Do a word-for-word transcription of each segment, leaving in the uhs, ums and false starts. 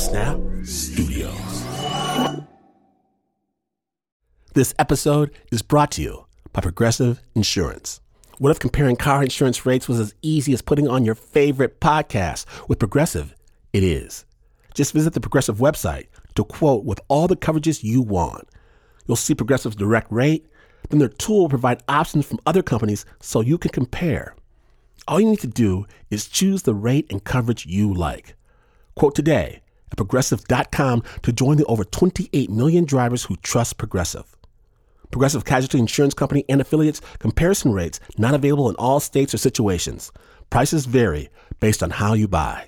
Snap Studios. This episode is brought to you by Progressive Insurance. What if comparing car insurance rates was as easy as putting on your favorite podcast? With Progressive, it is. Just visit the Progressive website to quote with all the coverages you want. You'll see Progressive's direct rate, then their tool will provide options from other companies so you can compare. All you need to do is choose the rate and coverage you like. Quote today at Progressive dot com to join the over twenty-eight million drivers who trust Progressive. Progressive Casualty Insurance Company and Affiliates. Comparison rates not available in all states or situations. Prices vary based on how you buy.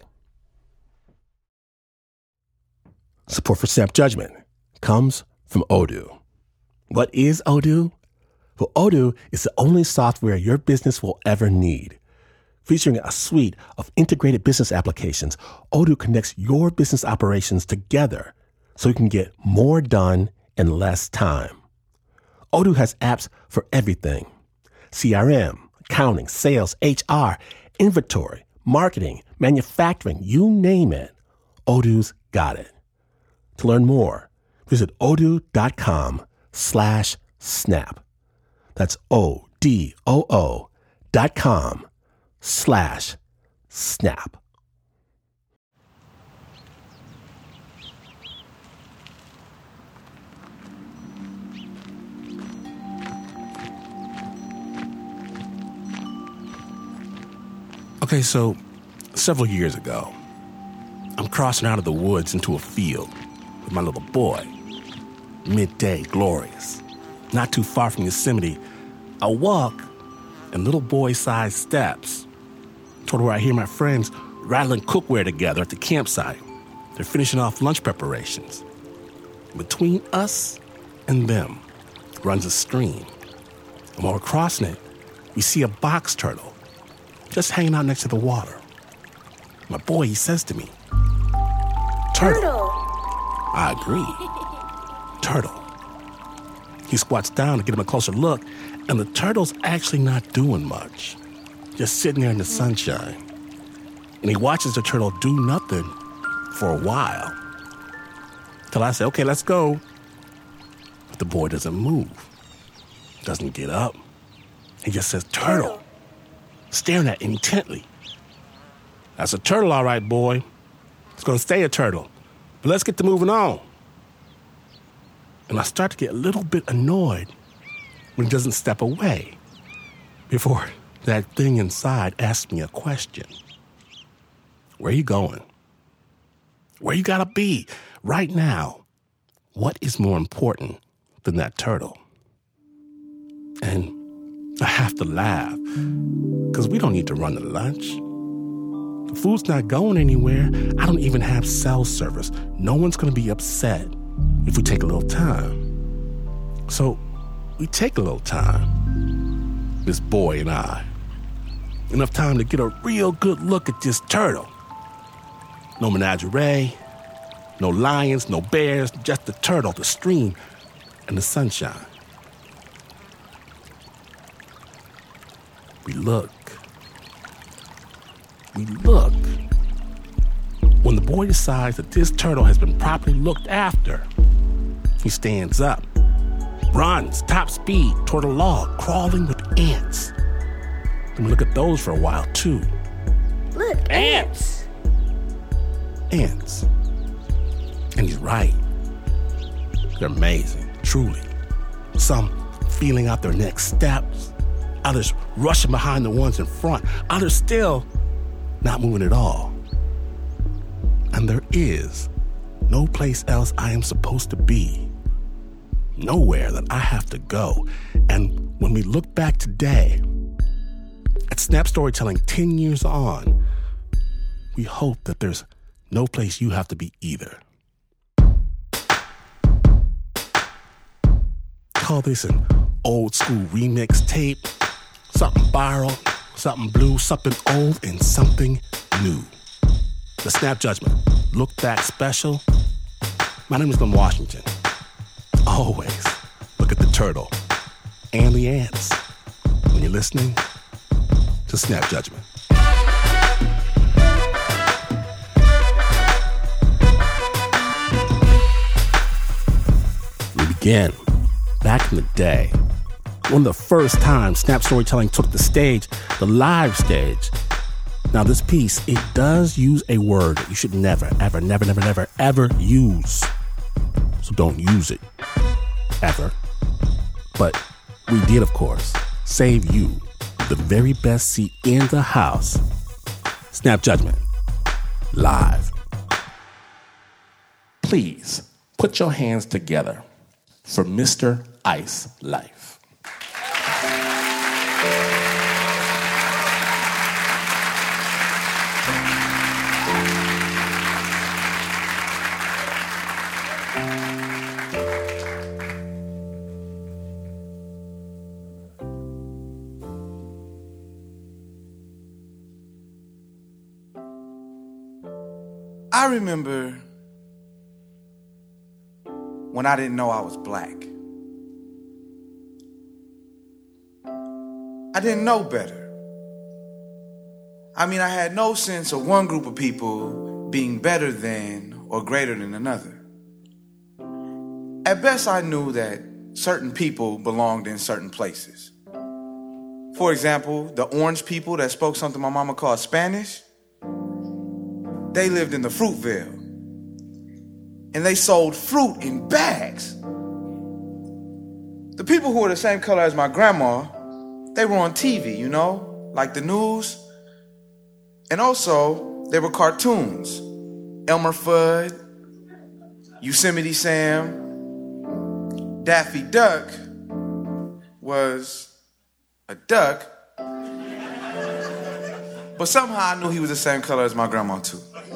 Support for Snap Judgment comes from Odoo. What is Odoo? Well, Odoo is the only software your business will ever need. Featuring a suite of integrated business applications, Odoo connects your business operations together so you can get more done in less time. Odoo has apps for everything: C R M, accounting, sales, H R, inventory, marketing, manufacturing, you name it. Odoo's got it. To learn more, visit odoo.com slash snap. That's O-D-O-O dot com slash snap. Okay, so several years ago, I'm crossing out of the woods into a field with my little boy. Midday, glorious. Not too far from Yosemite, I walk in little boy-sized steps toward where I hear my friends rattling cookware together at the campsite. They're finishing off lunch preparations. Between us and them runs a stream. And while we're crossing it, we see a box turtle just hanging out next to the water. My boy, he says to me, "Turtle." Turtle. I agree. Turtle. He squats down to get him a closer look, and the turtle's actually not doing much, just sitting there in the sunshine. And he watches the turtle do nothing for a while, till I say, "Okay, let's go." But the boy doesn't move, doesn't get up. He just says, "Turtle," staring at it intently. "That's a turtle, all right, boy. It's going to stay a turtle. But let's get to moving on." And I start to get a little bit annoyed when he doesn't step away before that thing inside asks me a question. Where are you going? Where you gotta be right now? What is more important than that turtle? And I have to laugh, because we don't need to run to lunch. The food's not going anywhere. I don't even have cell service. No one's going to be upset if we take a little time. So we take a little time, this boy and I. Enough time to get a real good look at this turtle. No menagerie, no lions, no bears, just the turtle, the stream, and the sunshine. We look. We look. When the boy decides that this turtle has been properly looked after, he stands up, runs top speed toward a log crawling with ants. Then we look at those for a while, too. Look, ants! Ants. And he's right. They're amazing, truly. Some feeling out their next steps, others rushing behind the ones in front, others still not moving at all. And there is no place else I am supposed to be. Nowhere that I have to go. And when we look back today at Snap Storytelling ten years on, we hope that there's no place you have to be either. Call this an old school remix tape, something viral, something blue, something old, and something new. The Snap Judgment Look Back Special. My name is Glenn Washington. Always look at the turtle and the ants when you're listening to Snap Judgment. again. Back in the day, one of the first times Snap Storytelling took the stage, the live stage. Now this piece, it does use a word that you should never, ever, never, never, never, ever use. So don't use it. Ever. But we did, of course, save you the very best seat in the house. Snap Judgment. Live. Please put your hands together for Mister Ice Life. I remember when I didn't know I was black. I didn't know better. I mean, I had no sense of one group of people being better than or greater than another. At best, I knew that certain people belonged in certain places. For example, the orange people that spoke something my mama called Spanish, they lived in the Fruitville. And they sold fruit in bags. The people who were the same color as my grandma, they were on T V, you know, like the news. And also, they were cartoons. Elmer Fudd, Yosemite Sam, Daffy Duck was a duck. But somehow I knew he was the same color as my grandma too.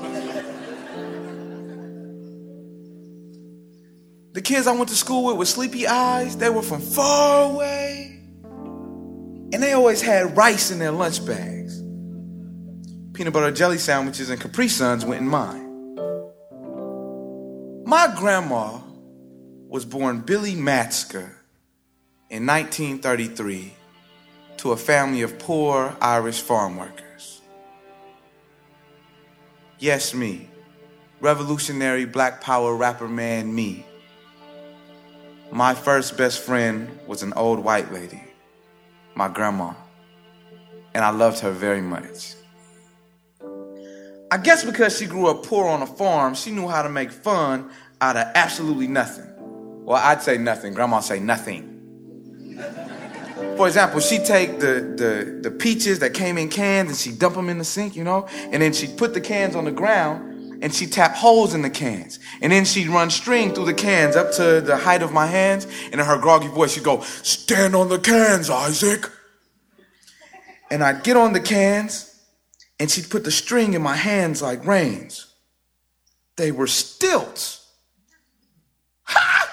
The kids I went to school with with sleepy eyes, they were from far away. And they always had rice in their lunch bags. Peanut butter jelly sandwiches and Capri Suns went in mine. My grandma was born Billy Matska in nineteen thirty-three to a family of poor Irish farm workers. Yes, me. Revolutionary black power rapper man me. My first best friend was an old white lady, my grandma, and I loved her very much. I guess because she grew up poor on a farm, she knew how to make fun out of absolutely nothing. Well, I'd say nothing. Grandma'd say nothing. For example, she'd take the, the, the peaches that came in cans and she'd dump them in the sink, you know, and then she'd put the cans on the ground and she'd tap holes in the cans. And then she'd run string through the cans up to the height of my hands. And in her groggy voice, she'd go, "Stand on the cans, Isaac." And I'd get on the cans, and she'd put the string in my hands like reins. They were stilts. Ha!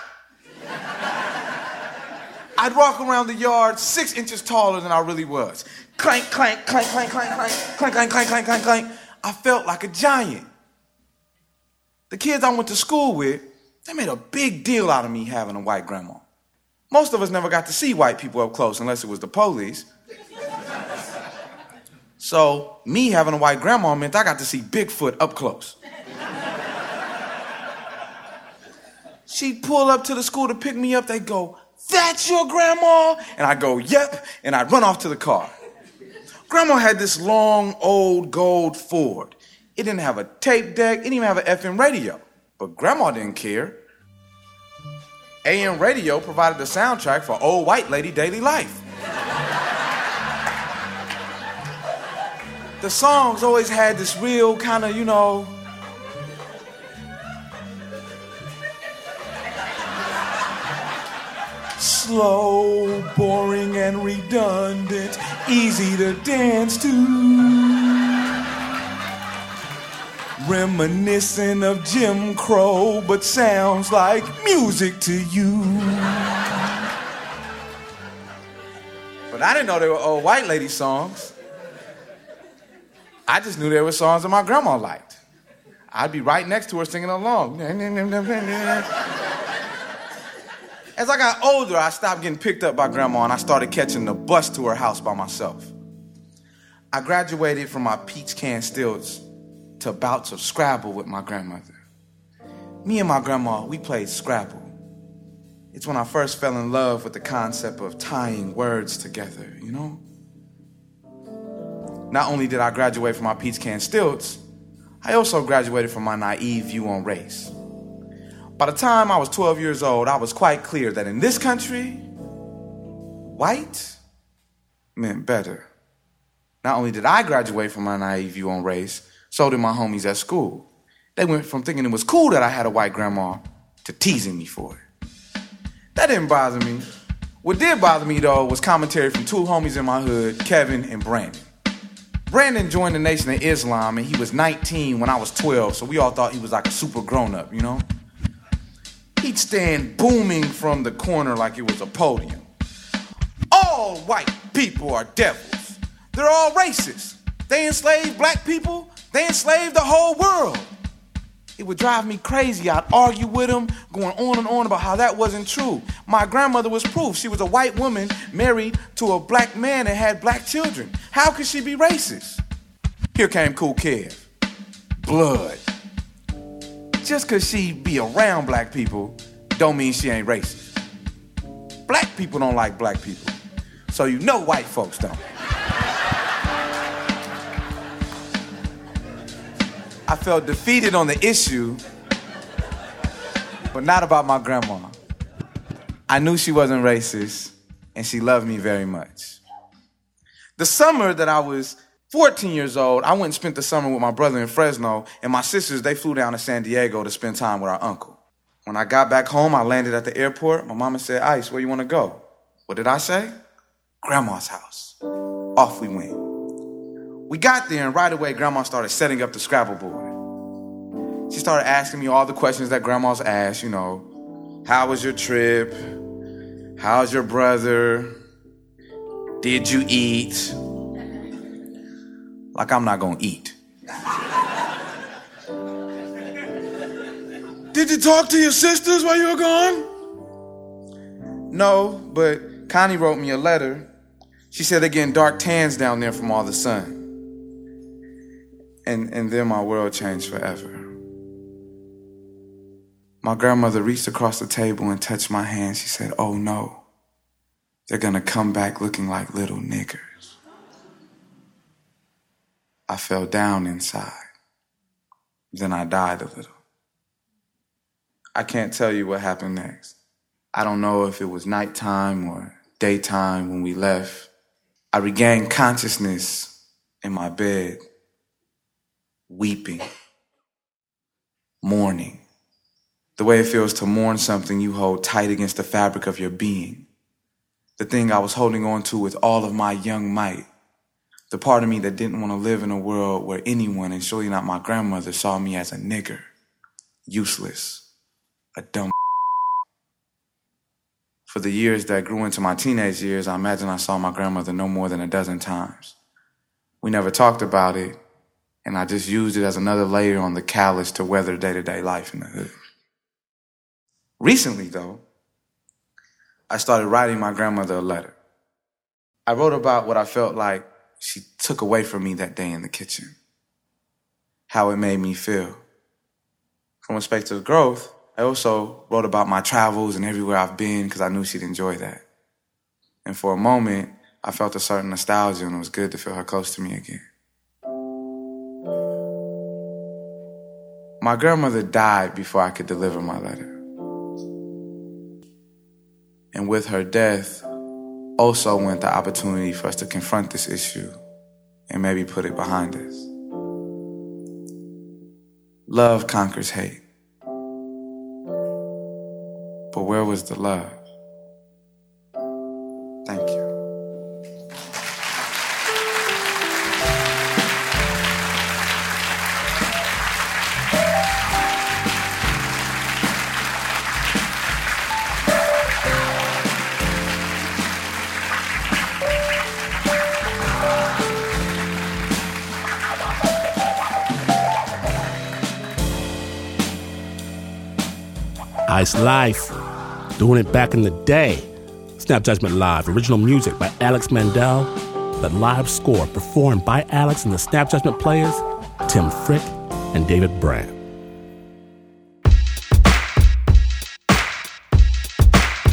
I'd walk around the yard six inches taller than I really was. Clank, clank, clank, clank, clank, clank, clank, clank, clank, clank, clank, clank. I felt like a giant. The kids I went to school with, they made a big deal out of me having a white grandma. Most of us never got to see white people up close unless it was the police. So me having a white grandma meant I got to see Bigfoot up close. She'd pull up to the school to pick me up. They'd go, "That's your grandma?" And I'd go, "Yep." And I'd run off to the car. Grandma had this long, old gold Ford. It didn't have a tape deck. It didn't even have an F M radio. But Grandma didn't care. A M radio provided the soundtrack for old white lady daily life. The songs always had this real kind of, you know, slow, boring, and redundant, easy to dance to. Reminiscent of Jim Crow, but sounds like music to you. But I didn't know they were old white lady songs. I just knew they were songs that my grandma liked. I'd be right next to her singing along. As I got older, I stopped getting picked up by Grandma and I started catching the bus to her house by myself. I graduated from my peach can stilts to bouts of Scrabble with my grandmother. Me and my grandma, we played Scrabble. It's when I first fell in love with the concept of tying words together, you know? Not only did I graduate from my peach can stilts, I also graduated from my naive view on race. By the time I was twelve years old, I was quite clear that in this country, white meant better. Not only did I graduate from my naive view on race, so did my homies at school. They went from thinking it was cool that I had a white grandma to teasing me for it. That didn't bother me. What did bother me, though, was commentary from two homies in my hood, Kevin and Brandon. Brandon joined the Nation of Islam, and he was nineteen when I was twelve, so we all thought he was like a super grown-up, you know? He'd stand booming from the corner like it was a podium. All white people are devils. They're all racist. They enslaved black people. They enslaved the whole world. It would drive me crazy. I'd argue with him, going on and on about how that wasn't true. My grandmother was proof. She was a white woman married to a black man and had black children. How could she be racist? Here came Kool Kev. Blood. Just because she be around black people don't mean she ain't racist. Black people don't like black people. So you know white folks don't. I felt defeated on the issue, but not about my grandma. I knew she wasn't racist, and she loved me very much. The summer that I was fourteen years old, I went and spent the summer with my brother in Fresno, and my sisters, they flew down to San Diego to spend time with our uncle. When I got back home, I landed at the airport. My mama said, "Ice, where you want to go?" What did I say? Grandma's house. Off we went. We got there, and right away, Grandma started setting up the Scrabble board. She started asking me all the questions that grandmas ask, you know. How was your trip? How's your brother? Did you eat? Like I'm not gonna eat. Did you talk to your sisters while you were gone? No, but Connie wrote me a letter. She said they're getting dark tans down there from all the sun. And, and then my world changed forever. My grandmother reached across the table and touched my hand. She said, "Oh no, they're gonna come back looking like little niggers." I fell down inside. Then I died a little. I can't tell you what happened next. I don't know if it was nighttime or daytime when we left. I regained consciousness in my bed, weeping, mourning. The way it feels to mourn something you hold tight against the fabric of your being. The thing I was holding on to with all of my young might. The part of me that didn't want to live in a world where anyone, and surely not my grandmother, saw me as a nigger. Useless. A dumb. For the years that grew into my teenage years, I imagine I saw my grandmother no more than a dozen times. We never talked about it, and I just used it as another layer on the callus to weather day-to-day life in the hood. Recently, though, I started writing my grandmother a letter. I wrote about what I felt like she took away from me that day in the kitchen. How it made me feel. From a space of growth, I also wrote about my travels and everywhere I've been because I knew she'd enjoy that. And for a moment, I felt a certain nostalgia, and it was good to feel her close to me again. My grandmother died before I could deliver my letter. And with her death, also went the opportunity for us to confront this issue and maybe put it behind us. Love conquers hate. But where was the love? Thank you. Ice Life, doing it back in the day. Snap Judgment Live, original music by Alex Mandel. The live score performed by Alex and the Snap Judgment Players, Tim Frick and David Brand.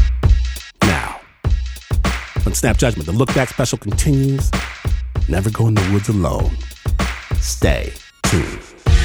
Snap Judgment, the Look Back special continues. Never go in the woods alone. Stay tuned.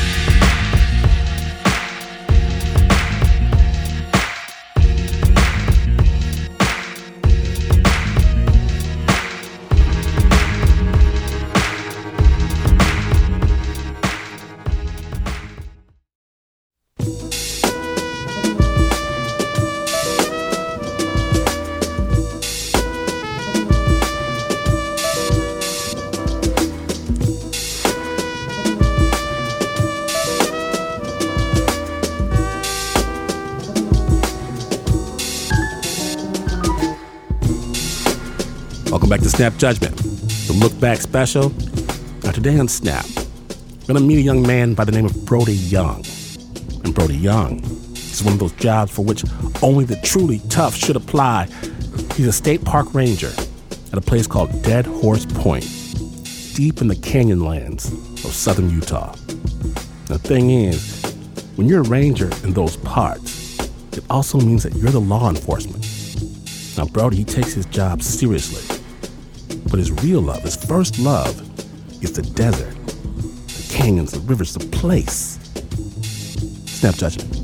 Welcome back to Snap Judgment, the Look Back special. Now today on Snap, I'm going to meet a young man by the name of Brody Young. And Brody Young is one of those jobs for which only the truly tough should apply. He's a state park ranger at a place called Dead Horse Point, deep in the canyon lands of southern Utah. The thing is, when you're a ranger in those parts, it also means that you're the law enforcement. Now Brody, he takes his job seriously. But his real love, his first love, is the desert, the canyons, the rivers, the place. Snap Judgment.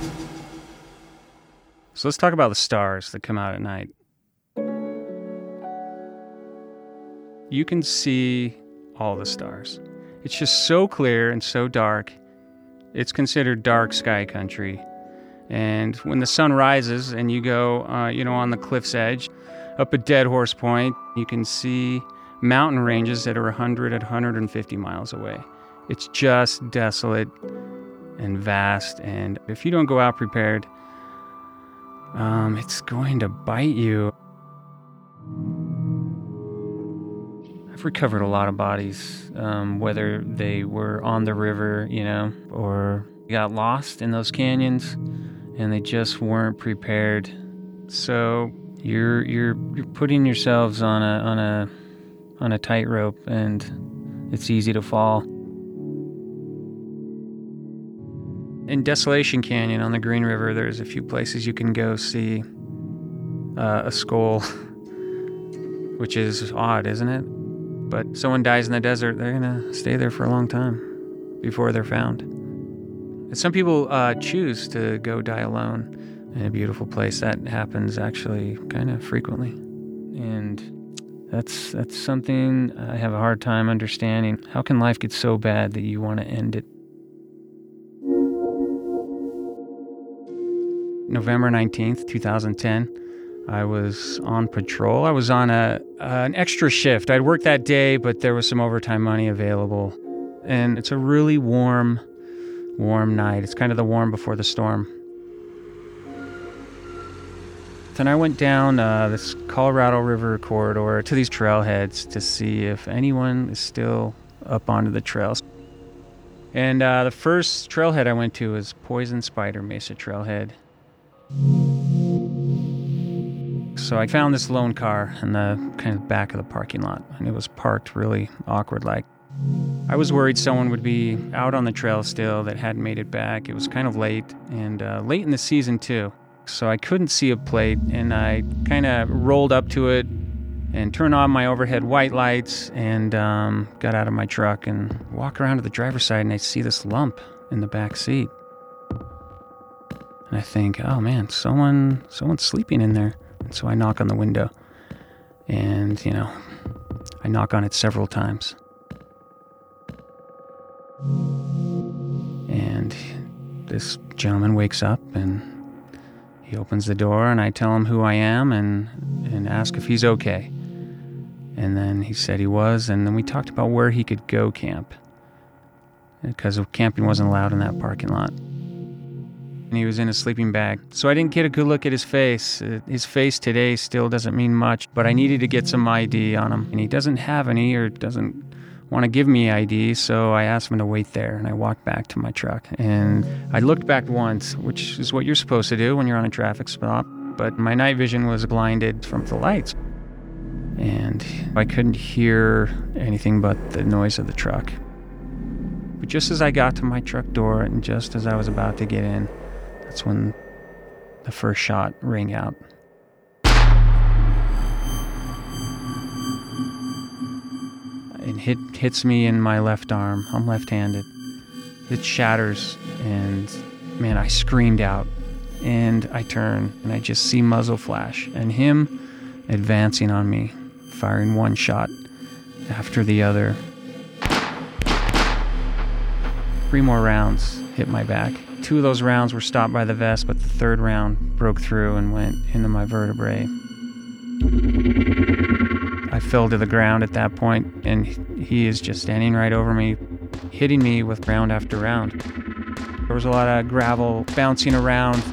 So let's talk about the stars that come out at night. You can see all the stars. It's just so clear and so dark. It's considered dark sky country. And when the sun rises and you go, uh, you know, on the cliff's edge, up at Dead Horse Point, you can see mountain ranges that are one hundred and one hundred fifty miles away. It's just desolate and vast, and if you don't go out prepared, um, it's going to bite you. I've recovered a lot of bodies, um, whether they were on the river, you know, or got lost in those canyons, and they just weren't prepared. So You're you're you're putting yourselves on a on a on a tightrope, and it's easy to fall. In Desolation Canyon on the Green River, there's a few places you can go see uh, a skull, which is odd, isn't it? But someone dies in the desert, they're gonna stay there for a long time before they're found. And some people uh, choose to go die alone in a beautiful place. That happens actually kind of frequently. And that's that's something I have a hard time understanding. How can life get so bad that you want to end it? November nineteenth, twenty ten, I was on patrol. I was on a uh, an extra shift. I'd worked that day, but there was some overtime money available. And it's a really warm, warm night. It's kind of the warm before the storm. And I went down uh, this Colorado River corridor to these trailheads to see if anyone is still up onto the trails. And uh, the first trailhead I went to was Poison Spider Mesa Trailhead. So I found this lone car in the kind of back of the parking lot, and it was parked really awkward-like. I was worried someone would be out on the trail still that hadn't made it back. It was kind of late, and uh, late in the season too. So I couldn't see a plate, and I kind of rolled up to it and turned on my overhead white lights and um, got out of my truck and walked around to the driver's side, and I see this lump in the back seat. And I think, oh man, someone, someone's sleeping in there. And so I knock on the window, and, you know, I knock on it several times. And this gentleman wakes up, and he opens the door, and I tell him who I am and, and ask if he's okay. And then he said he was, and then we talked about where he could go camp, because camping wasn't allowed in that parking lot. And he was in a sleeping bag. So I didn't get a good look at his face. His face today still doesn't mean much, but I needed to get some I D on him. And he doesn't have any, or doesn't want to give me I D, so I asked him to wait there, and I walked back to my truck. And I looked back once, which is what you're supposed to do when you're on a traffic stop, but my night vision was blinded from the lights. And I couldn't hear anything but the noise of the truck. But just as I got to my truck door, and just as I was about to get in, that's when the first shot rang out. and hit hits me in my left arm. I'm left-handed. It shatters, and man, I screamed out. And I turn, and I just see muzzle flash, and him advancing on me, firing one shot after the other. Three more rounds hit my back. Two of those rounds were stopped by the vest, but the third round broke through and went into my vertebrae. I fell to the ground at that point, and he is just standing right over me, hitting me with round after round. There was a lot of gravel bouncing around.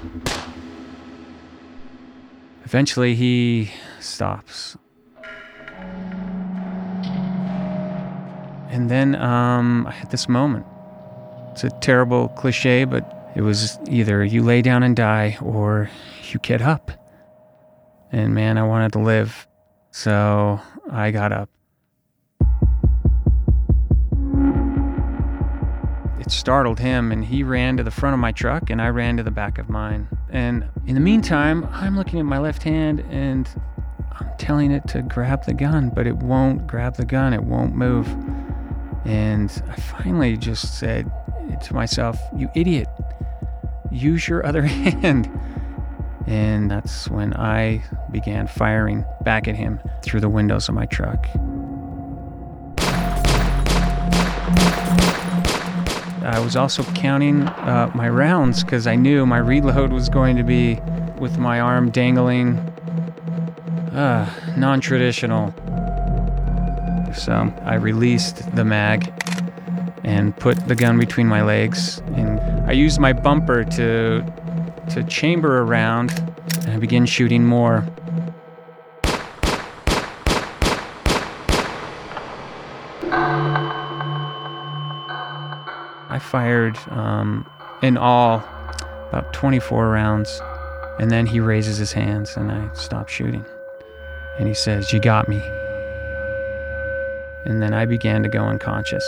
Eventually, he stops. And then um, I had this moment. It's a terrible cliche, but it was either you lay down and die or you get up. And man, I wanted to live. So I got up. It startled him, and he ran to the front of my truck, and I ran to the back of mine. And in the meantime, I'm looking at my left hand, and I'm telling it to grab the gun, but it won't grab the gun. It won't move. And I finally just said to myself, "You idiot, use your other hand." And that's when I began firing back at him through the windows of my truck. I was also counting uh, my rounds because I knew my reload was going to be with my arm dangling, uh, non-traditional. So I released the mag and put the gun between my legs, and I used my bumper to to chamber a round, and I began shooting more. I fired um, in all about twenty-four rounds, and then he raises his hands and I stop shooting. And he says, "You got me." And then I began to go unconscious.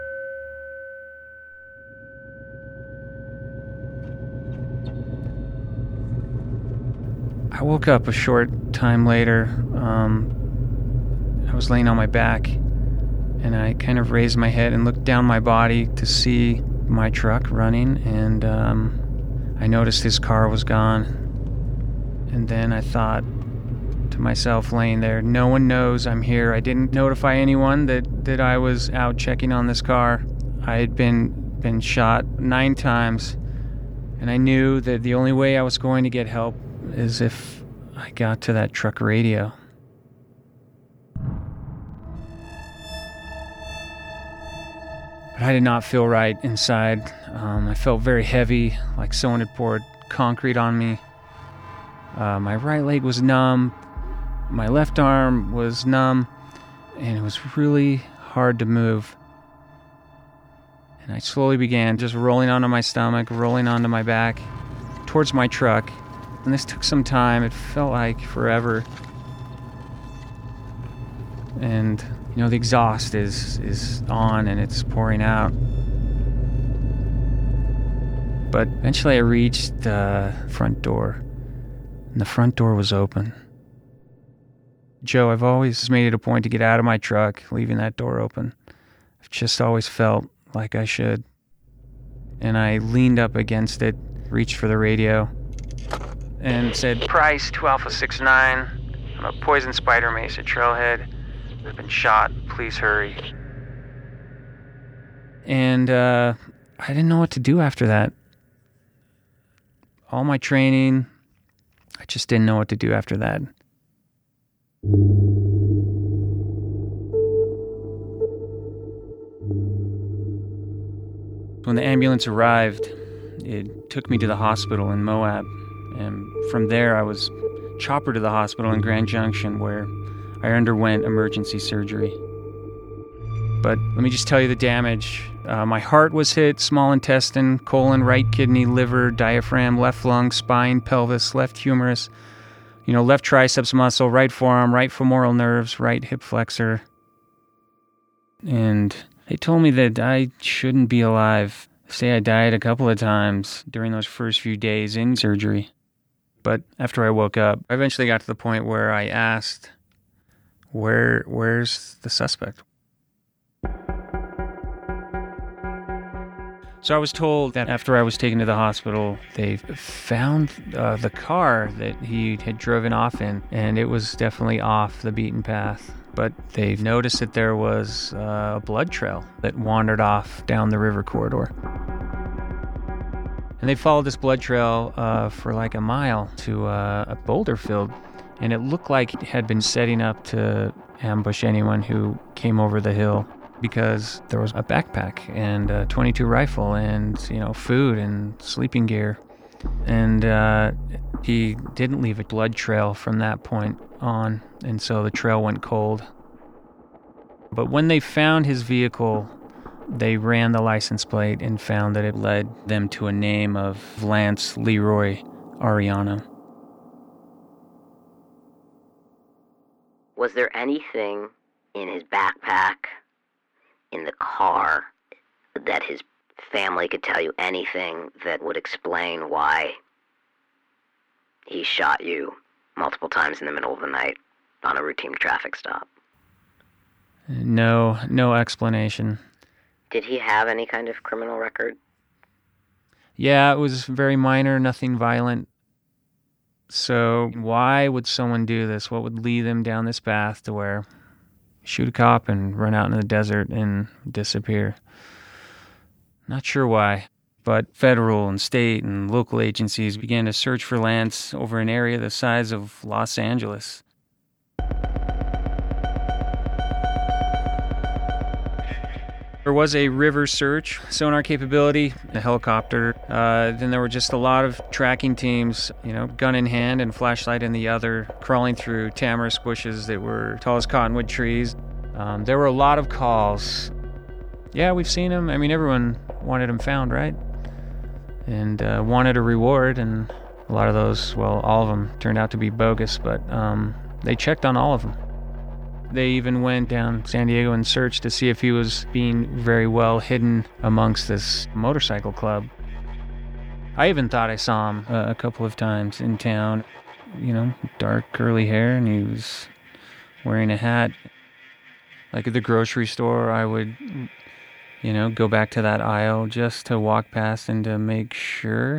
I woke up a short time later. Um, I was laying on my back, and I kind of raised my head and looked down my body to see my truck running, and um, I noticed his car was gone. And then I thought to myself, laying there, no one knows I'm here. I didn't notify anyone that, that I was out checking on this car. I had been been shot nine times, and I knew that the only way I was going to get help is if I got to that truck radio. But I did not feel right inside. Um, I felt very heavy, like someone had poured concrete on me. Uh, my right leg was numb. My left arm was numb. And it was really hard to move. And I slowly began just rolling onto my stomach, rolling onto my back, towards my truck. And this took some time. It felt like forever. And you know, the exhaust is is on and it's pouring out. But eventually I reached the front door, and the front door was open. Joe, I've always made it a point to get out of my truck, leaving that door open. I've just always felt like I should. And I leaned up against it, reached for the radio, and said, "Price, two Alpha six nine. I'm a poison spider mace at Trailhead. I've been shot. Please hurry." And uh, I didn't know what to do after that. All my training, I just didn't know what to do after that. When the ambulance arrived, it took me to the hospital in Moab. And from there, I was choppered to the hospital in Grand Junction, where I underwent emergency surgery. But let me just tell you the damage. Uh, my heart was hit, small intestine, colon, right kidney, liver, diaphragm, left lung, spine, pelvis, left humerus, you know, left triceps muscle, right forearm, right femoral nerves, right hip flexor. And they told me that I shouldn't be alive. Say I died a couple of times during those first few days in surgery. But after I woke up, I eventually got to the point where I asked, Where, where's the suspect? So I was told that after I was taken to the hospital, they found uh, the car that he had driven off in, and it was definitely off the beaten path. But they noticed that there was uh, a blood trail that wandered off down the river corridor. And they followed this blood trail uh, for like a mile to uh, a boulder field, and it looked like it had been setting up to ambush anyone who came over the hill, because there was a backpack and a twenty-two rifle and, you know, food and sleeping gear. And uh, he didn't leave a blood trail from that point on, and so the trail went cold. But when they found his vehicle, they ran the license plate and found that it led them to a name of Lance Leroy Ariano. Was there anything in his backpack, in the car, that his family could tell you anything that would explain why he shot you multiple times in the middle of the night on a routine traffic stop? No, no explanation. Did he have any kind of criminal record? Yeah, it was very minor, nothing violent. So why would someone do this? What would lead them down this path to where shoot a cop and run out in the desert and disappear? Not sure why, but federal and state and local agencies began to search for Lance over an area the size of Los Angeles. There was a river search, sonar capability, a helicopter. Uh, then there were just a lot of tracking teams, you know, gun in hand and flashlight in the other, crawling through tamarisk bushes that were tall as cottonwood trees. Um, there were a lot of calls. Yeah, we've seen him. I mean, everyone wanted him found, right? And uh, wanted a reward, and a lot of those, well, all of them turned out to be bogus, but um, they checked on all of them. They even went down San Diego and searched to see if he was being very well hidden amongst this motorcycle club. I even thought I saw him uh, a couple of times in town. You know, dark curly hair, and he was wearing a hat. Like at the grocery store, I would, you know, go back to that aisle just to walk past and to make sure.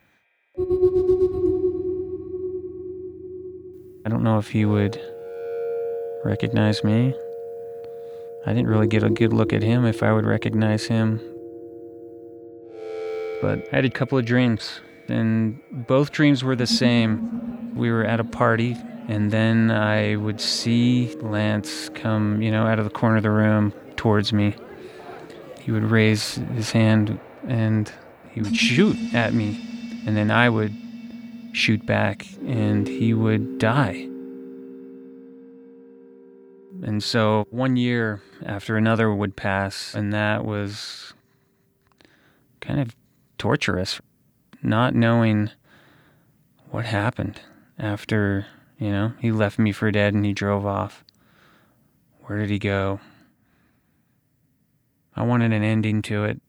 I don't know if he would recognize me. I didn't really get a good look at him if I would recognize him. But I had a couple of dreams, and both dreams were the same. We were at a party, and then I would see Lance come, you know, out of the corner of the room towards me. He would raise his hand, and he would shoot at me, and then I would shoot back, and he would die. And so one year after another would pass, and that was kind of torturous, not knowing what happened after, you know, he left me for dead and he drove off. Where did he go? I wanted an ending to it.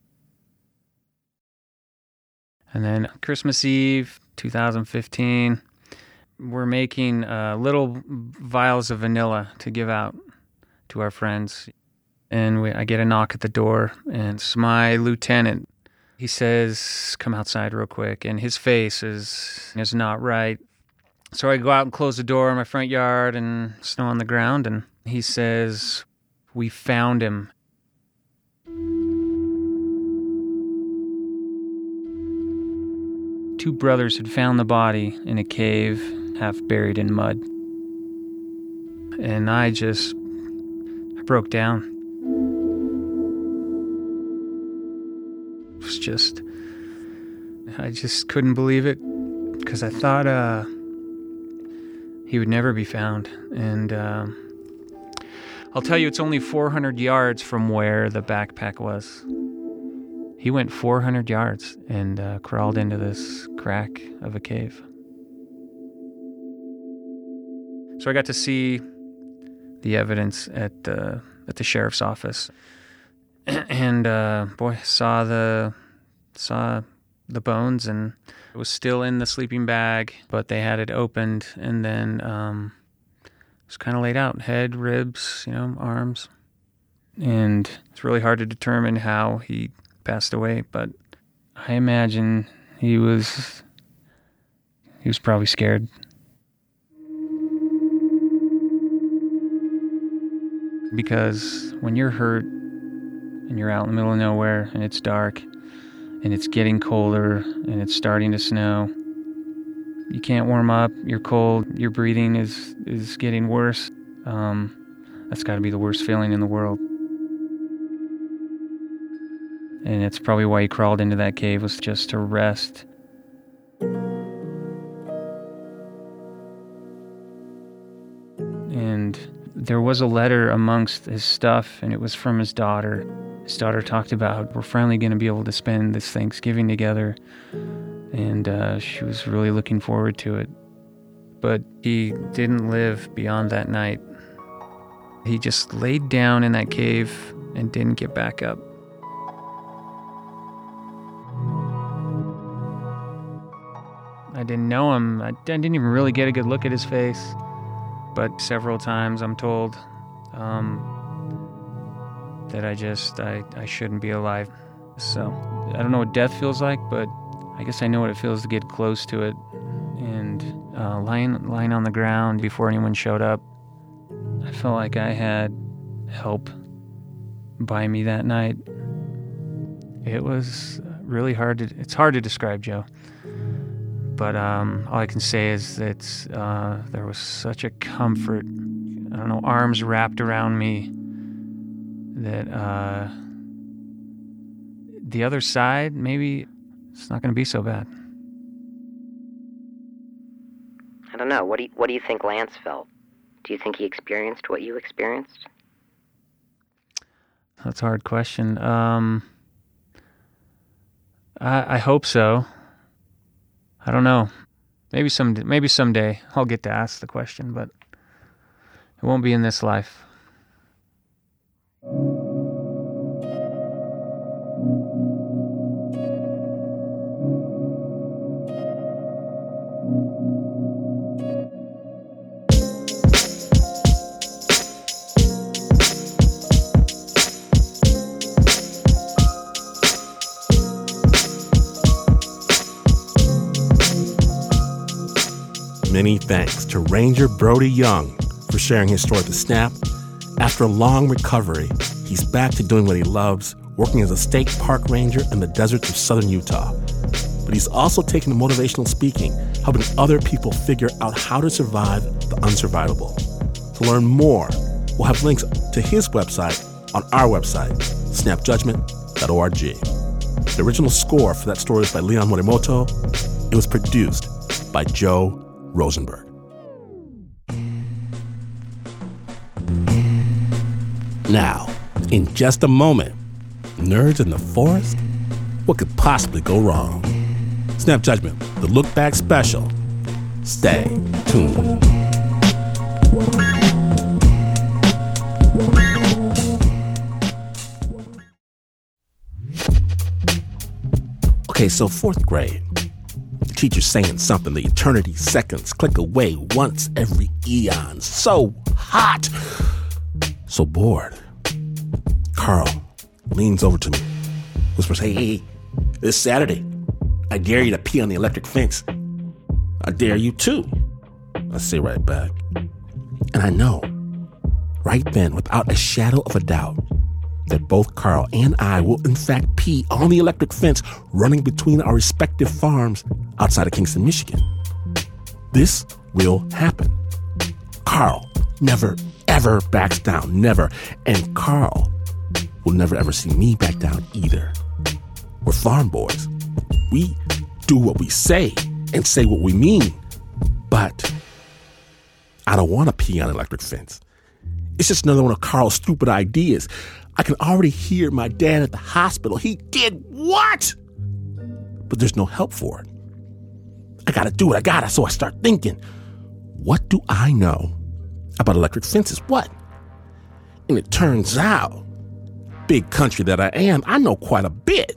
And then Christmas Eve, two thousand fifteen, we're making uh, little vials of vanilla to give out to our friends. And we, I get a knock at the door, and it's my lieutenant. He says, come outside real quick. And his face is, is not right. So I go out and close the door in my front yard, and snow on the ground. And he says, we found him. Two brothers had found the body in a cave, half buried in mud. And I just, I broke down. It was just, I just couldn't believe it, because I thought uh, he would never be found. And uh, I'll tell you, it's only four hundred yards from where the backpack was. He went four hundred yards and uh, crawled into this crack of a cave. So I got to see the evidence at the at the sheriff's office, and uh, boy, saw the saw the bones, and it was still in the sleeping bag, but they had it opened, and then um, it was kind of laid out: head, ribs, you know, arms, and it's really hard to determine how he passed away, but I imagine he was, he was probably scared. Because when you're hurt and you're out in the middle of nowhere and it's dark and it's getting colder and it's starting to snow, you can't warm up, you're cold, your breathing is, is getting worse. Um, that's got to be the worst feeling in the world. And it's probably why he crawled into that cave, was just to rest. And there was a letter amongst his stuff, and it was from his daughter. His daughter talked about, we're finally going to be able to spend this Thanksgiving together. And uh, she was really looking forward to it. But he didn't live beyond that night. He just laid down in that cave and didn't get back up. I didn't know him. I didn't even really get a good look at his face. But several times I'm told um, that I just, I, I shouldn't be alive. So I don't know what death feels like, but I guess I know what it feels to get close to it. And uh, lying, lying on the ground before anyone showed up, I felt like I had help by me that night. It was really hard to, it's hard to describe, Joe. But um, all I can say is that uh, there was such a comfort, I don't know, arms wrapped around me, that uh, the other side, maybe it's not going to be so bad. I don't know. What do you, what do you think Lance felt? Do you think he experienced what you experienced? That's a hard question. Um, I, I hope so. I don't know. Maybe some, maybe someday I'll get to ask the question, but it won't be in this life. Many thanks to Ranger Brody Young for sharing his story at the Snap. After a long recovery, he's back to doing what he loves, working as a state park ranger in the deserts of southern Utah. But he's also taken to motivational speaking, helping other people figure out how to survive the unsurvivable. To learn more, we'll have links to his website on our website, snap judgment dot org. The original score for that story was by Leon Morimoto. It was produced by Joe Rosenberg. Now, in just a moment, nerds in the forest? What could possibly go wrong? Snap Judgment, the Look Back Special. Stay tuned. Okay, so fourth grade. Teacher's saying something, the eternity seconds click away once every eon. So hot, so bored. Carl leans over to me, whispers, hey, hey, this Saturday, I dare you to pee on the electric fence. I dare you too. I say right back. And I know, right then, without a shadow of a doubt, that both Carl and I will in fact pee on the electric fence running between our respective farms outside of Kingston, Michigan. This will happen. Carl never, ever backs down, never. And Carl will never, ever see me back down either. We're farm boys. We do what we say and say what we mean. But I don't want to pee on an electric fence. It's just another one of Carl's stupid ideas. I can already hear my dad at the hospital. He did what? But there's no help for it. I gotta do it. I gotta. So I start thinking, what do I know about electric fences? What? And it turns out, big country that I am, I know quite a bit.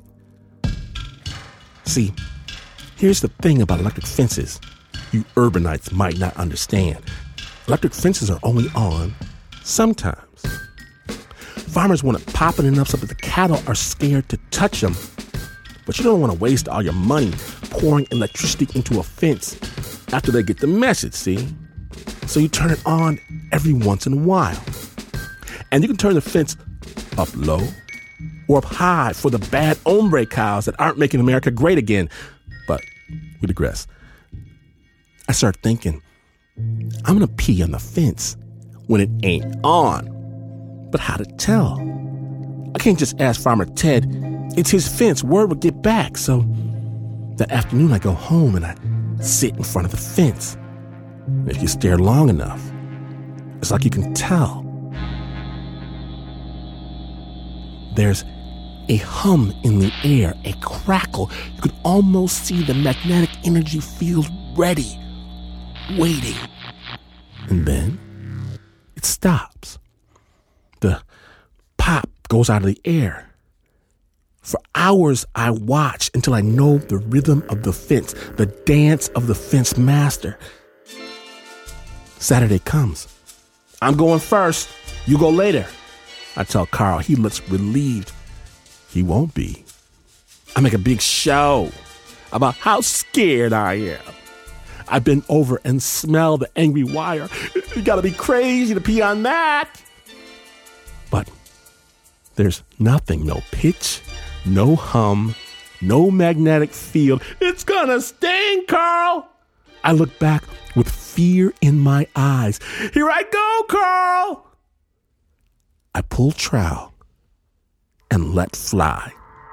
See, here's the thing about electric fences you urbanites might not understand. Electric fences are only on sometimes. farmers want it popping enough so that the cattle are scared to touch them. But you don't want to waste all your money pouring electricity into a fence after they get the message, see? So you turn it on every once in a while. And you can turn the fence up low or up high for the bad hombre cows that aren't making America great again. But we digress. I started thinking, I'm going to pee on the fence when it ain't on. But how to tell? I can't just ask Farmer Ted. It's his fence. Word will get back. So that afternoon I go home and I sit in front of the fence. And if you stare long enough, it's like you can tell. There's a hum in the air, a crackle. You could almost see the magnetic energy field ready, waiting. And then it stops. The pop goes out of the air. For hours, I watch until I know the rhythm of the fence, the dance of the fence master. Saturday comes. I'm going first. You go later. I tell Carl. He looks relieved. He won't be. I make a big show about how scared I am. I bend over and smell the angry wire. You gotta be crazy to pee on that. But there's nothing, no pitch, no hum, no magnetic field. It's gonna sting, Carl. I look back with fear in my eyes. Here I go, Carl. I pull trowel and let fly.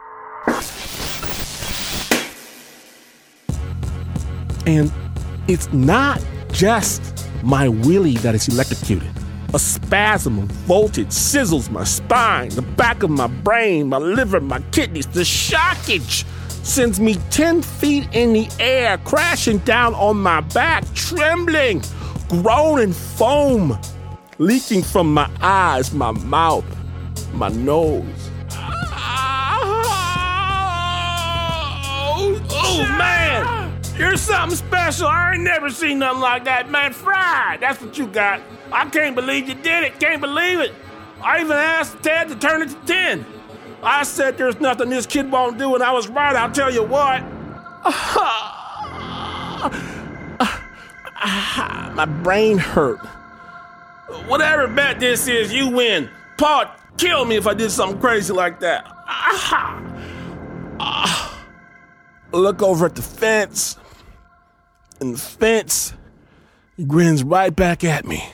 And it's not just my willy that is electrocuted. A spasm of voltage sizzles my spine, the back of my brain, my liver, my kidneys. The shockage sends me ten feet in the air, crashing down on my back, trembling, groaning foam, leaking from my eyes, my mouth, my nose. Oh, oh man! You're something special. I ain't never seen nothing like that, man. Fried, that's what you got. I can't believe you did it. Can't believe it. I even asked Ted to turn it to ten. I said there's nothing this kid won't do, and I was right. I'll tell you what. My brain hurt. Whatever bet this is, you win. Paul, kill me if I did something crazy like that. Look over at the fence. And the fence grins right back at me.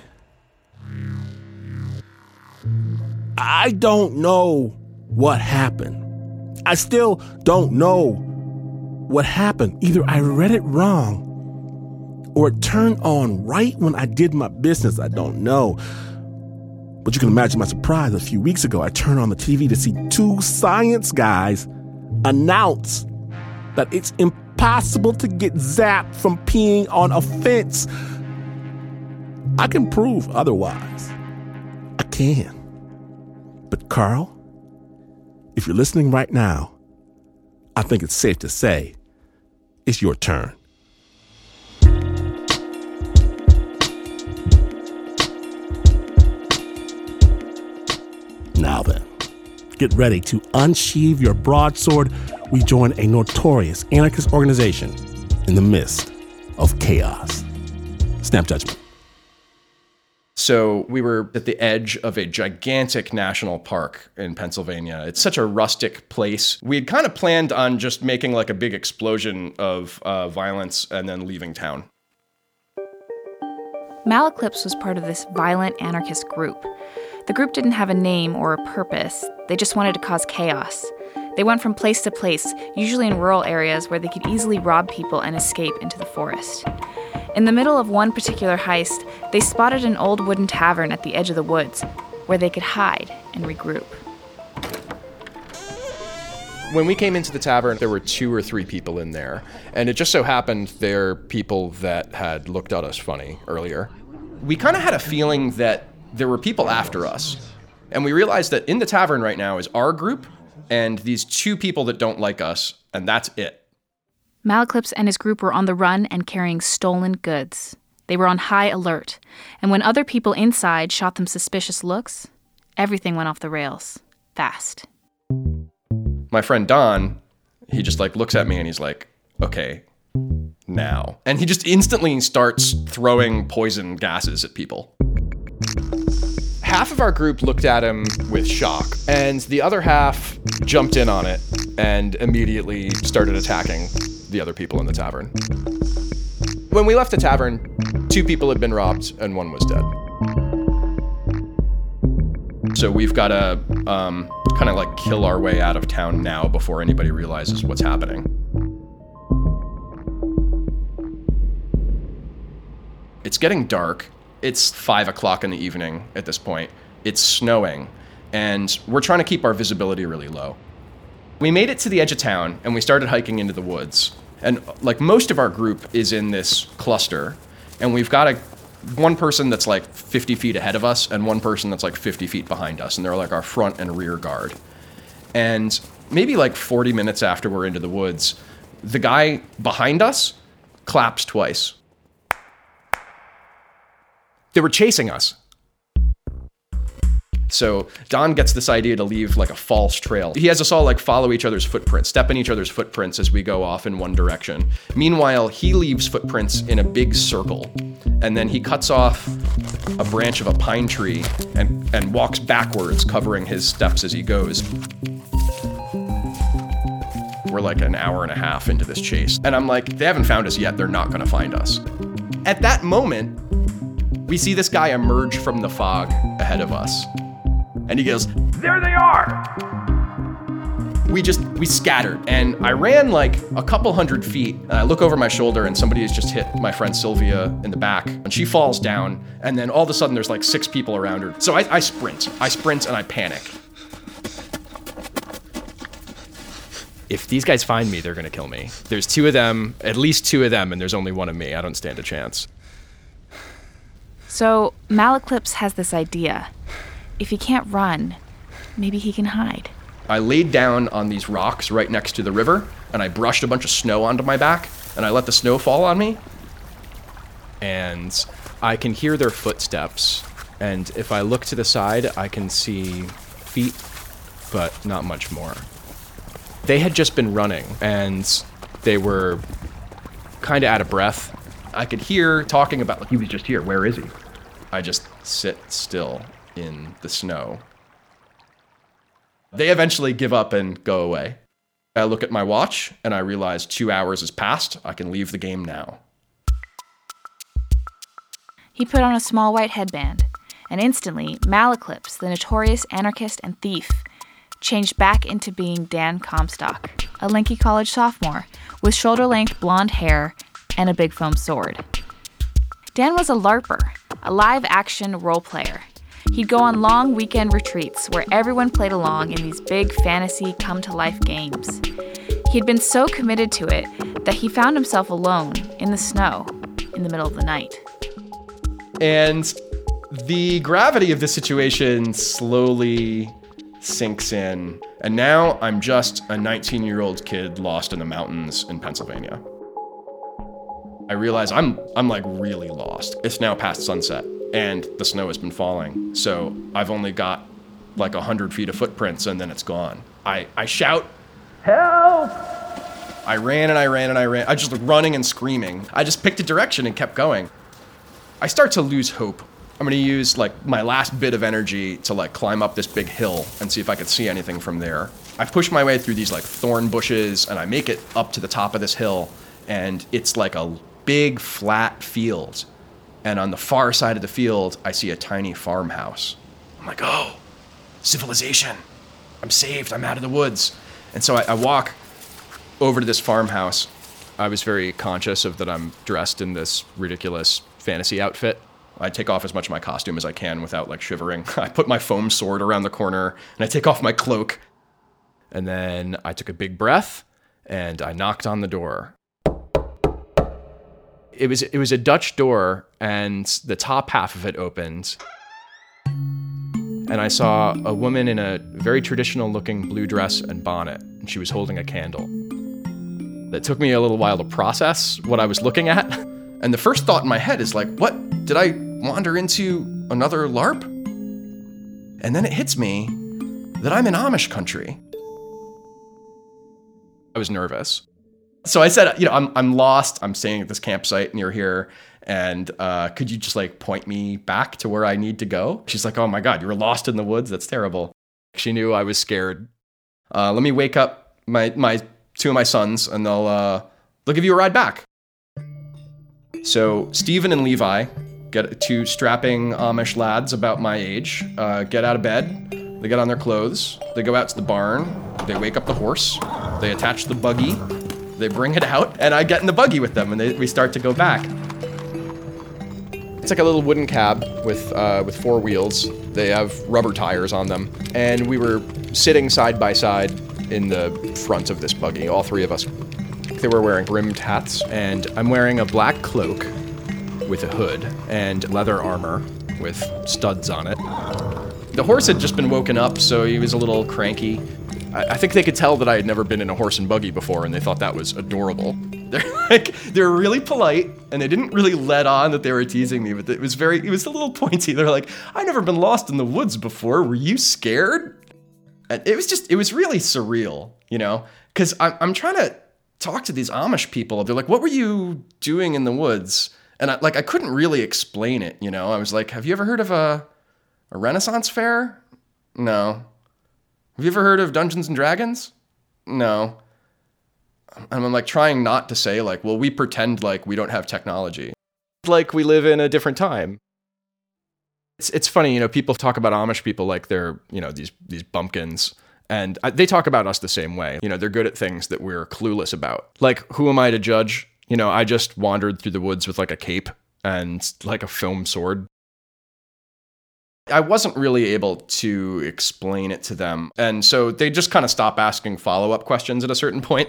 I don't know what happened. I still don't know what happened. Either I read it wrong or it turned on right when I did my business. I don't know. But you can imagine my surprise. A few weeks ago, I turned on the T V to see two science guys announce that it's impossible to get zapped from peeing on a fence. I can prove otherwise. I can. But Carl, if you're listening right now, I think it's safe to say it's your turn. Now then, get ready to unsheathe your broadsword. We join a notorious anarchist organization in the midst of chaos. Snap judgment. So we were at the edge of a gigantic national park in Pennsylvania. It's such a rustic place. We had kind of planned on just making like a big explosion of uh, violence and then leaving town. Malaclips was part of this violent anarchist group. The group didn't have a name or a purpose. They just wanted to cause chaos. They went from place to place, usually in rural areas where they could easily rob people and escape into the forest. In the middle of one particular heist, they spotted an old wooden tavern at the edge of the woods, where they could hide and regroup. When we came into the tavern, there were two or three people in there, and it just so happened they're people that had looked at us funny earlier. We kind of had a feeling that there were people after us, and we realized that in the tavern right now is our group and these two people that don't like us, and that's it. Malaclips and his group were on the run and carrying stolen goods. They were on high alert, and when other people inside shot them suspicious looks, Everything went off the rails. Fast. My friend Don, he just like looks at me and he's like, okay, now. And he just instantly starts throwing poison gases at people. Half of our group looked at him with shock, and the other half jumped in on it and immediately started attacking the other people in the tavern. When we left the tavern, two people had been robbed and one was dead. So we've got to um, kind of like kill our way out of town now before anybody realizes what's happening. It's getting dark. It's five o'clock in the evening at this point. It's snowing, and we're trying to keep our visibility really low. We made it to the edge of town, and we started hiking into the woods. And like most of our group is in this cluster, and we've got a one person that's like fifty feet ahead of us and one person that's like fifty feet behind us, and they're like our front and rear guard. And maybe like forty minutes after we're into the woods, the guy behind us claps twice. They were chasing us. So Don gets this idea to leave like a false trail. He has us all like follow each other's footprints, step in each other's footprints as we go off in one direction. Meanwhile, he leaves footprints in a big circle, and then he cuts off a branch of a pine tree and, and walks backwards, covering his steps as he goes. We're like an hour and a half into this chase, and I'm like, they haven't found us yet, they're not gonna find us. At that moment, we see this guy emerge from the fog ahead of us. And he goes, there they are! We just, we scattered. And I ran like a couple hundred feet. And I look over my shoulder and somebody has just hit my friend Sylvia in the back. And she falls down. And then all of a sudden there's like six people around her. So I, I sprint. I sprint and I panic. If these guys find me, they're gonna kill me. There's two of them, at least two of them, and there's only one of me. I don't stand a chance. So Malaclips has this idea. If he can't run, maybe he can hide. I laid down on these rocks right next to the river, and I brushed a bunch of snow onto my back, and I let the snow fall on me. And I can hear their footsteps, and if I look to the side, I can see feet, but not much more. They had just been running, and they were kind of out of breath. I could hear talking about, like, he was just here, where is he? I just sit still in the snow. They eventually give up and go away. I look at my watch, and I realize two hours has passed. I can leave the game now. He put on a small white headband, and instantly, Malaclips, the notorious anarchist and thief, changed back into being Dan Comstock, a Lincoln College sophomore with shoulder-length blonde hair and a big foam sword. Dan was a LARPer, a live-action role player. He'd go on long weekend retreats where everyone played along in these big fantasy come-to-life games. He'd been so committed to it that he found himself alone in the snow in the middle of the night. And the gravity of the situation slowly sinks in, and now I'm just a nineteen-year-old kid lost in the mountains in Pennsylvania. I realize I'm I'm like really lost. It's now past sunset, and the snow has been falling, so I've only got like a hundred feet of footprints, and then it's gone. I, I shout, help! I ran and I ran and I ran. I just like running and screaming. I just picked a direction and kept going. I start to lose hope. I'm gonna use like my last bit of energy to like climb up this big hill and see if I could see anything from there. I push my way through these like thorn bushes and I make it up to the top of this hill, and it's like a big flat field. And on the far side of the field, I see a tiny farmhouse. I'm like, oh, civilization. I'm saved, I'm out of the woods. And so I, I walk over to this farmhouse. I was very conscious of that I'm dressed in this ridiculous fantasy outfit. I take off as much of my costume as I can without like shivering. I put my foam sword around the corner and I take off my cloak. And then I took a big breath and I knocked on the door. It was it was a Dutch door, and the top half of it opened. And I saw a woman in a very traditional looking blue dress and bonnet, and she was holding a candle. It took me a little while to process what I was looking at. And the first thought in my head is like, what? Did I wander into another LARP? And then it hits me that I'm in Amish country. I was nervous. So I said, you know, I'm I'm lost. I'm staying at this campsite near here. And uh, could you just like point me back to where I need to go? She's like, oh my God, you were lost in the woods? That's terrible. She knew I was scared. Uh, let me wake up my my two of my sons and they'll uh, they'll give you a ride back. So Stephen and Levi, get two strapping Amish lads about my age, uh, get out of bed. They get on their clothes. They go out to the barn. They wake up the horse. They attach the buggy. They bring it out, and I get in the buggy with them, and they, we start to go back. It's like a little wooden cab with uh, with four wheels. They have rubber tires on them, and we were sitting side by side in the front of this buggy, all three of us. They were wearing brimmed hats, and I'm wearing a black cloak with a hood and leather armor with studs on it. The horse had just been woken up, so he was a little cranky. I, I think they could tell that I had never been in a horse and buggy before, and they thought that was adorable. They're like, they were really polite, and they didn't really let on that they were teasing me, but it was very, it was a little pointy. They're like, I've never been lost in the woods before. Were you scared? And it was just, it was really surreal, you know? Because I'm, I'm trying to talk to these Amish people. They're like, what were you doing in the woods? And I, like, I couldn't really explain it, you know? I was like, have you ever heard of a, a Renaissance fair? No. Have you ever heard of Dungeons and Dragons? No. And I'm like trying not to say like, well, we pretend like we don't have technology. Like we live in a different time. It's it's funny, you know, people talk about Amish people like they're, you know, these these bumpkins. And I, they talk about us the same way. You know, they're good at things that we're clueless about. Like, who am I to judge? You know, I just wandered through the woods with like a cape and like a foam sword. I wasn't really able to explain it to them. And so they just kind of stop asking follow-up questions at a certain point.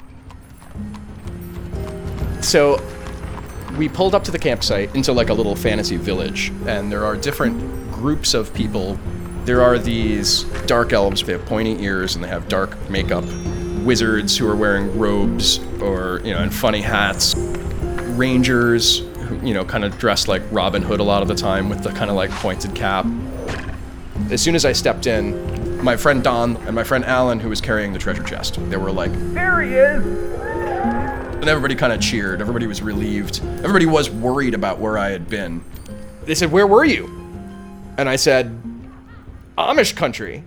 So we pulled up to the campsite into like a little fantasy village, and there are different groups of people. There are these dark elves, they have pointy ears and they have dark makeup. Wizards who are wearing robes or, you know, and funny hats. Rangers who, you know, kind of dressed like Robin Hood a lot of the time with the kind of like pointed cap. As soon as I stepped in, my friend Don and my friend Alan, who was carrying the treasure chest, they were like, there he is! And everybody kind of cheered. Everybody was relieved. Everybody was worried about where I had been. They said, where were you? And I said, Amish country.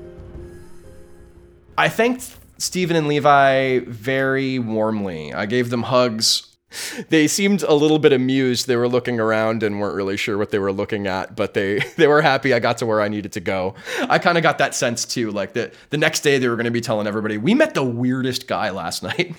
I thanked Stephen and Levi very warmly. I gave them hugs. They seemed a little bit amused. They were looking around and weren't really sure what they were looking at, but they, they were happy I got to where I needed to go. I kind of got that sense too, like the, the next day they were going to be telling everybody, we met the weirdest guy last night.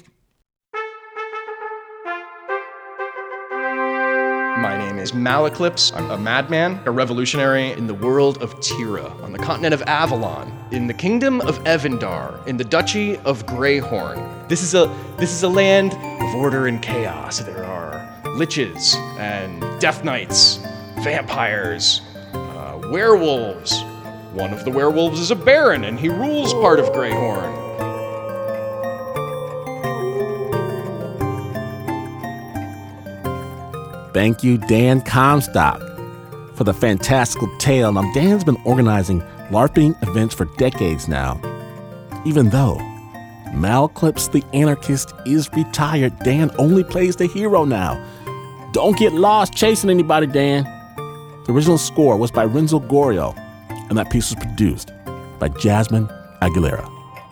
My name is Malaclips. I'm a madman, a revolutionary in the world of Tira, on the continent of Avalon, in the kingdom of Evandar, in the duchy of Greyhorn. This is a this is a land of order and chaos. There are liches and death knights, vampires, uh, werewolves. One of the werewolves is a baron, and he rules part of Greyhorn. Thank you, Dan Comstock, for the fantastical tale. Now, Dan's been organizing LARPing events for decades now. Even though Malaclips the Anarchist is retired, Dan only plays the hero now. Don't get lost chasing anybody, Dan. The original score was by Renzo Gorio, and that piece was produced by Jasmine Aguilera.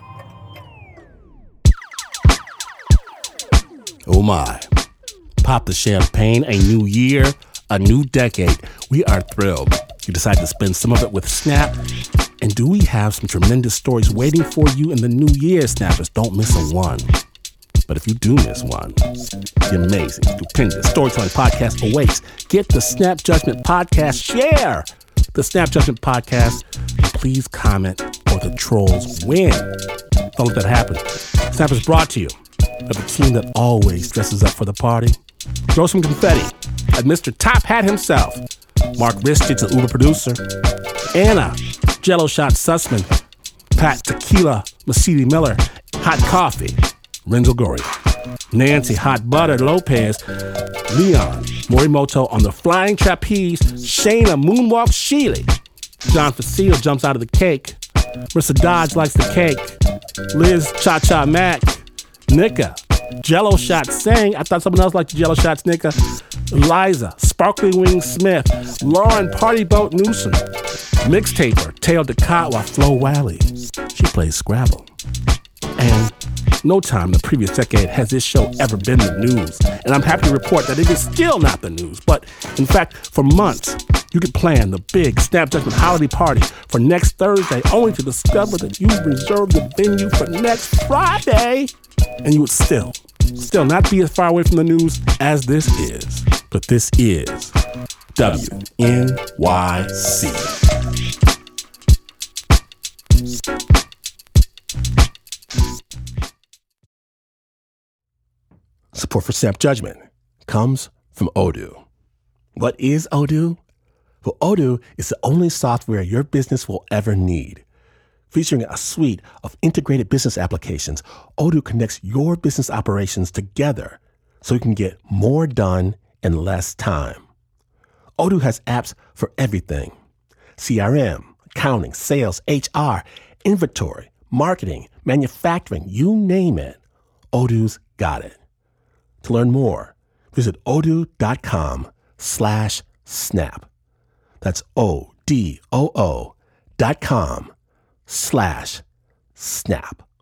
Oh my. Pop the champagne, a new year, a new decade. We are thrilled you decided to spend some of it with Snap. And do we have some tremendous stories waiting for you in the new year, Snappers? Don't miss a one. But if you do miss one, the amazing, stupendous Storytelling Podcast awaits. Get the Snap Judgment Podcast. Share the Snap Judgment Podcast. Please comment or the trolls win. Don't let that happen. Snap is brought to you by the team that always dresses up for the party. Throw some confetti at Mister Top Hat himself, Mark Ristich, an Uber producer, Anna, Jello Shot Sussman, Pat Tequila, Mercedes Miller, Hot Coffee, Renzo Gorio, Nancy Hot Butter Lopez, Leon Morimoto on the Flying Trapeze, Shayna Moonwalk Sheely, John Facile jumps out of the cake. Marissa Dodge likes the cake. Liz Cha-Cha Mac. Nika. Jello Shot Sang. I thought someone else liked the Jello Shots, Nika. Liza. Sparkly Wing Smith. Lauren Party Boat Newsom. Mixtaper. Tail Ducat while Flo Wally. She plays Scrabble. And no time in the previous decade has this show ever been the news. And I'm happy to report that it is still not the news. But in fact, for months, you could plan the big Snap Judgment holiday party for next Thursday, only to discover that you reserved the venue for next Friday. And you would still, still not be as far away from the news as this is. But this is W N Y C. Support for Snap Judgment comes from Odoo. What is Odoo? Well, Odoo is the only software your business will ever need. Featuring a suite of integrated business applications, Odoo connects your business operations together so you can get more done in less time. Odoo has apps for everything: C R M, accounting, sales, H R, inventory, marketing, manufacturing, you name it. Odoo's got it. To learn more, visit odoo.com slash snap. That's O D O O dot com slash snap.